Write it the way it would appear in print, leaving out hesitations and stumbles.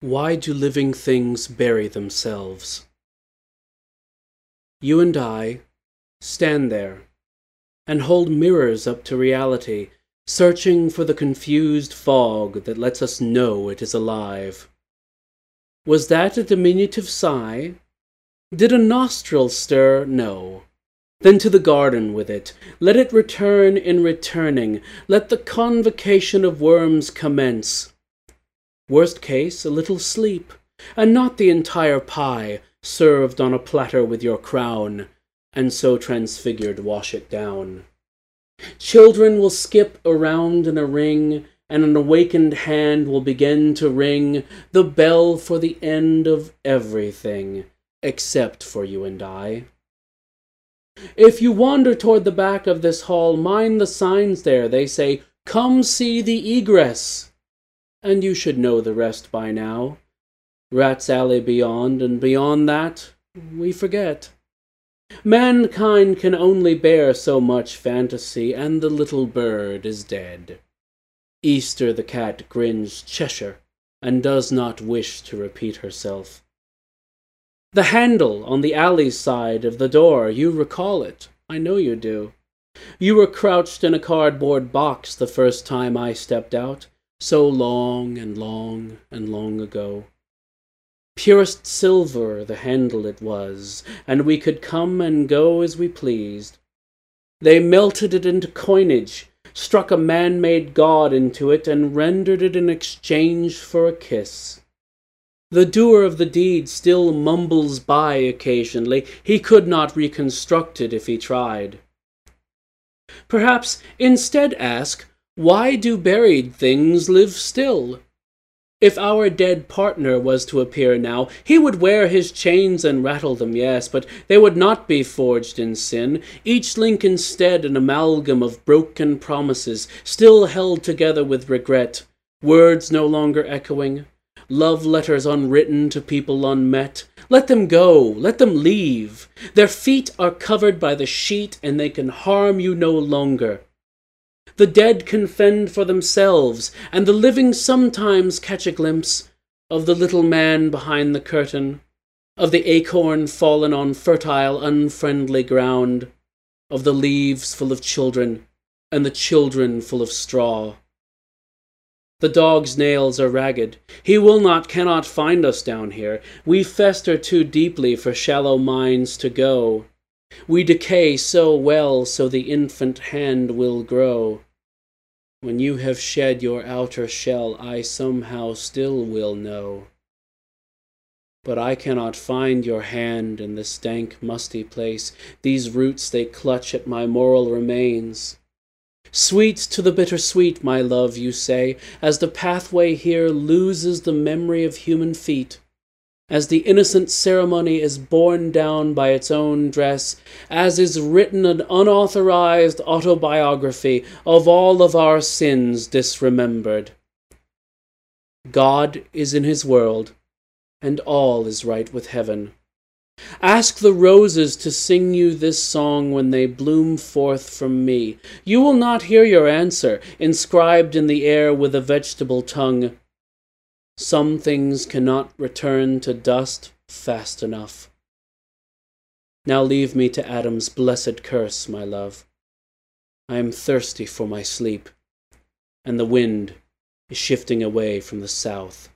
Why do living things bury themselves? You and I stand there and hold mirrors up to reality, searching for the confused fog that lets us know it is alive. Was that a diminutive sigh? Did a nostril stir? No. Then to the garden with it. Let it return in returning. Let the convocation of worms commence. Worst case, a little sleep, and not the entire pie served on a platter with your crown, and so transfigured wash it down. Children will skip around in a ring, and an awakened hand will begin to ring the bell for the end of everything, except for you and I. If you wander toward the back of this hall, mind the signs there. They say, "Come see the egress." And you should know the rest by now. Rat's Alley beyond, and beyond that, we forget. Mankind can only bear so much fantasy, and the little bird is dead. Easter the cat grins Cheshire, and does not wish to repeat herself. The handle on the alley side of the door, you recall it. I know you do. You were crouched in a cardboard box the first time I stepped out, so long and long and long ago. Purest silver the handle it was, and we could come and go as we pleased. They melted it into coinage, struck a man-made god into it, and rendered it in exchange for a kiss. The doer of the deed still mumbles by occasionally. He could not reconstruct it if he tried. Perhaps instead ask, why do buried things live still? If our dead partner was to appear now, he would wear his chains and rattle them, yes, but they would not be forged in sin, each link instead an amalgam of broken promises, still held together with regret, words no longer echoing, love letters unwritten to people unmet. Let them go, let them leave. Their feet are covered by the sheet, and they can harm you no longer. The dead can fend for themselves, and the living sometimes catch a glimpse of the little man behind the curtain, of the acorn fallen on fertile, unfriendly ground, of the leaves full of children, and the children full of straw. The dog's nails are ragged. He cannot find us down here. We fester too deeply for shallow minds to go. We decay so well, so the infant hand will grow. When you have shed your outer shell, I somehow still will know. But I cannot find your hand in this dank, musty place. These roots, they clutch at my moral remains. Sweet to the bittersweet, my love, you say, as the pathway here loses the memory of human feet, as the innocent ceremony is borne down by its own dress, as is written an unauthorized autobiography of all of our sins disremembered. God is in his world, and all is right with heaven. Ask the roses to sing you this song when they bloom forth from me. You will not hear your answer, inscribed in the air with a vegetable tongue. Some things cannot return to dust fast enough. Now leave me to Adam's blessed curse, my love. I am thirsty for my sleep, and the wind is shifting away from the south.